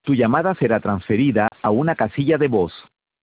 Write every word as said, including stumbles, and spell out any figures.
Tu llamada será transferida a una casilla de voz.